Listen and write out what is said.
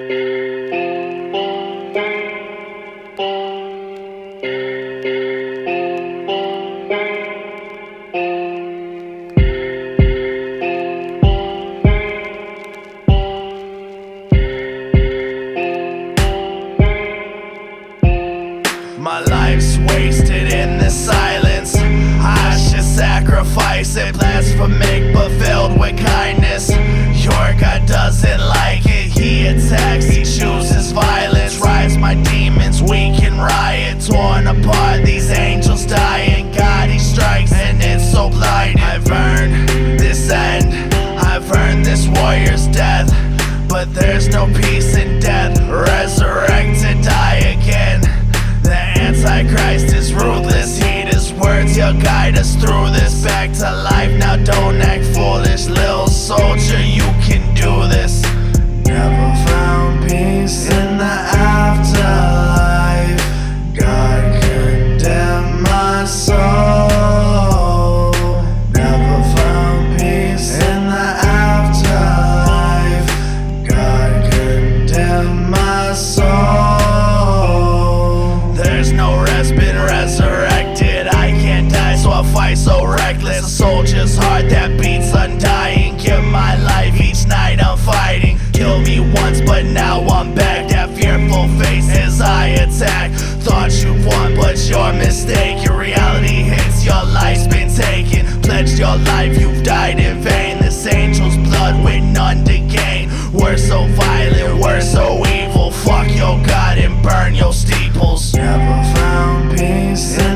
My life's wasted in this silence. I should sacrifice it, blasphemic but filled with kindness. Your God doesn't like it. He attacks, he chooses violence. Rides my demons, we can riot. Torn apart, these angels dying. God, he strikes and it's so blinding. I've earned this end, I've earned this warrior's death. But there's no peace in death. Resurrect to die again. The Antichrist is ruthless, heed his words, he'll guide us through this. Back to life, now don't act foolish. Little soldier, you can do this. Never found peace in the afterlife. God condemned my soul. Never found peace in the afterlife. God condemned my soul. There's no rest, been resurrected. I can't die, so I fight so reckless. A soldier's heart that beats undying. Give my life each night I'm fighting. Kill me once, but now I'm back. That fearful face as I attack. Thought you won, but you're mistaken. Reality hits, your life's been taken. Pledged your life, you've died in vain. This angel's blood with none to gain. We're so violent, we're so evil. Fuck your God and burn your steeples. Never found peace